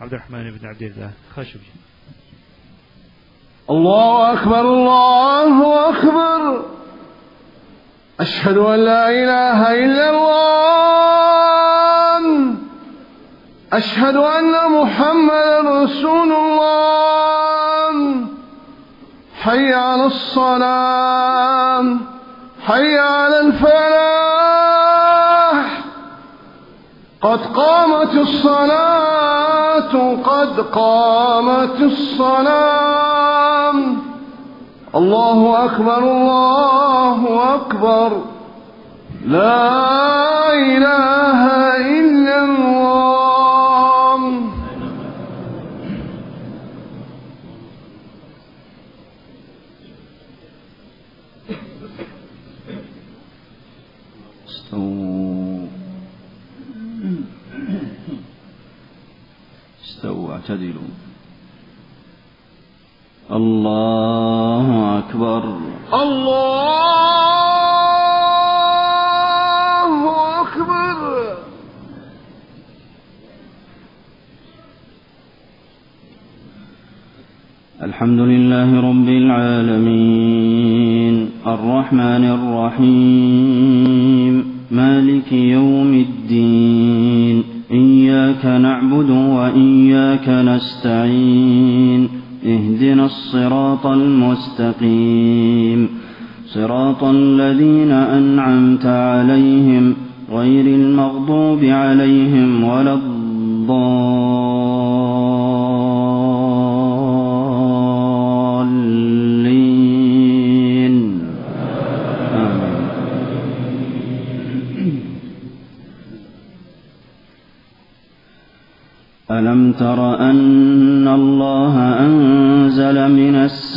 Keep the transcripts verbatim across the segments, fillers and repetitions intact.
عبد الرحمن بن عبد الله خاشقجي. الله أكبر الله أكبر، أشهد أن لا إله إلا الله، أشهد أن محمدا رسول الله. حي على الصلاة، حي على الفلاح، قد قامت الصلاة، قد قامت الصلاة. الله أكبر الله أكبر، لا إله إلا الله. استووا استووا اعتدلوا. الله أكبر الله أكبر. الحمد لله رب العالمين، الرحمن الرحيم، مالك يوم الدين، إياك نعبد وإياك نستعين، اهدنا الصراط المستقيم، صراط الذين أنعمت عليهم غير المغضوب عليهم ولا الضالين. آمين. ألم تر أن الله أنزل من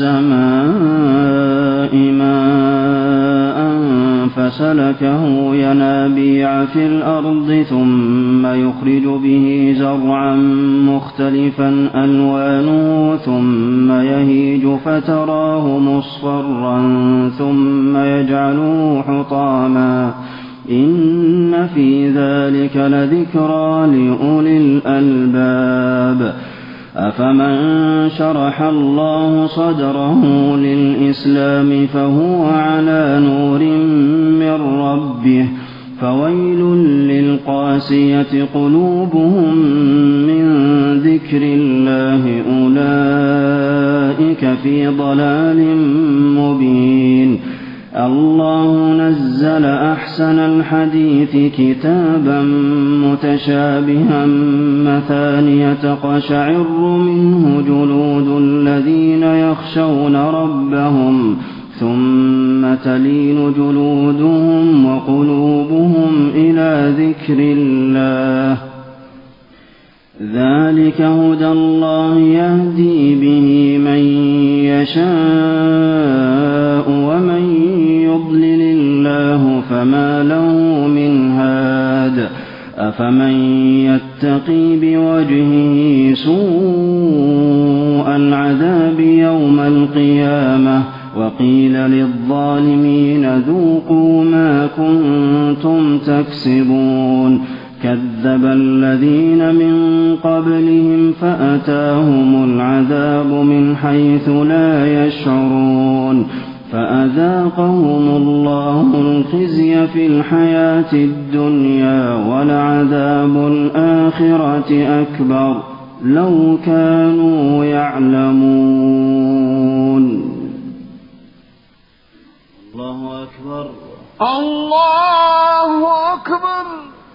السماء ماء فسلكه ينابيع في الأرض ثم يخرج به زرعا مختلفا ألوانه ثم يهيج فتراه مصفرا ثم يجعله حطاما، إن في ذلك لذكرى لأولي الألباب. أفمن شرح الله صدره للإسلام فهو على نور من ربه، فويل للقاسية قلوبهم من ذكر الله، أولئك في ضلال مبين. الله نزل أحسن الحديث كتابا متشابها مثانية تقشعر منه جلود الذين يخشون ربهم ثم تلين جلودهم وقلوبهم إلى ذكر الله، ذلك هدى الله يهدي به من يشاء ومن يضلل الله فما له من هاد. أفمن يتقي بوجهه سوء العذاب يوم القيامة وقيل للظالمين ذوقوا ما كنتم تكسبون. كذب الذين من قبلهم فأتاهم العذاب من حيث لا يشعرون، فأذاقهم الله الخزي في الحياة الدنيا ولعذاب الآخرة أكبر لو كانوا يعلمون. الله أكبر الله أكبر.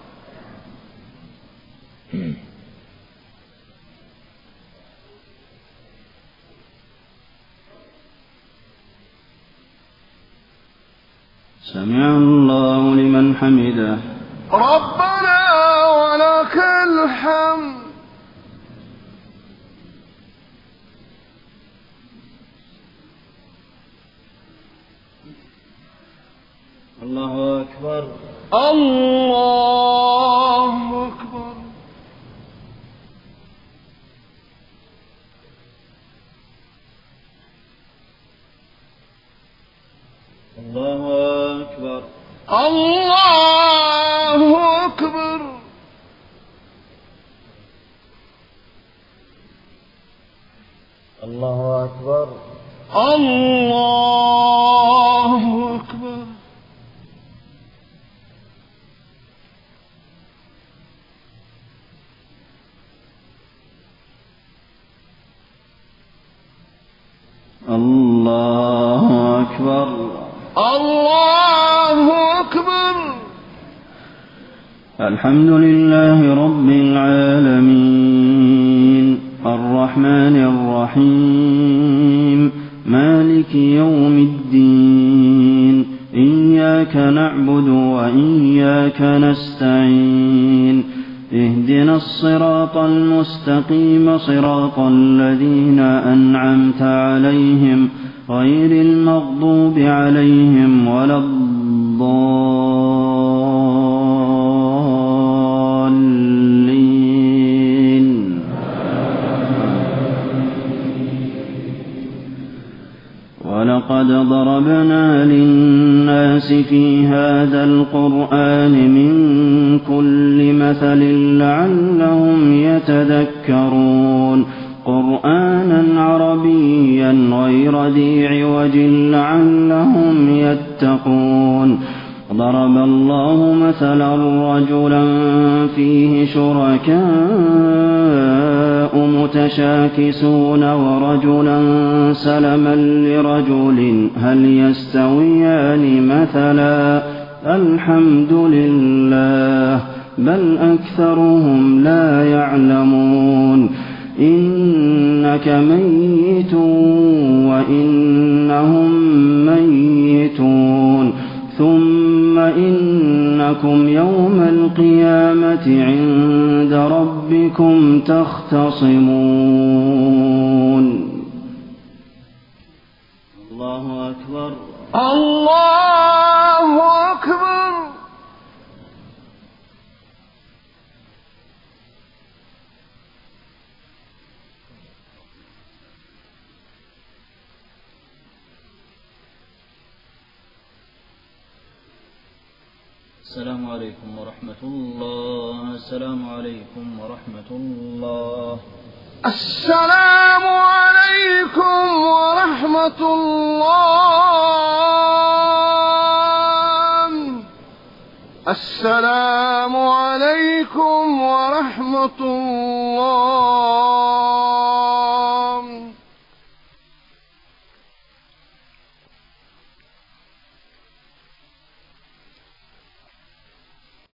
سمع الله لمن حمده. ربنا ولك الحمد. الله أكبر الله أكبر. الله أكبر الله أكبر. الله أكبر. الله أكبر. الله أكبر. الله أكبر. الحمد لله رب العالمين الرحمن الرحيم مالك يوم الدين إياك نعبد وإياك نستعين اهدنا الصراط المستقيم صراط الذين أنعمت عليهم غير المغضوب عليهم ولا الضالين. ولقد ضربنا للناس في هذا القرآن من كل مثل لعلهم يتذكرون قرآنا عربيا غير ذي عوج لعلهم يتقون. ضرب الله مثلا رجلا فيه شركاء متشاكسون ورجلا سلما لرجل هل يستويان مثلا الحمد لله بل أكثرهم لا يعلمون. إنك ميت وإنهم ميتون ثم إنكم يوم القيامة عند ربكم تختصمون. الله أكبر. الله أكبر. السلام عليكم ورحمة الله. السلام عليكم ورحمة الله. السلام عليكم ورحمة الله. السلام عليكم ورحمة الله.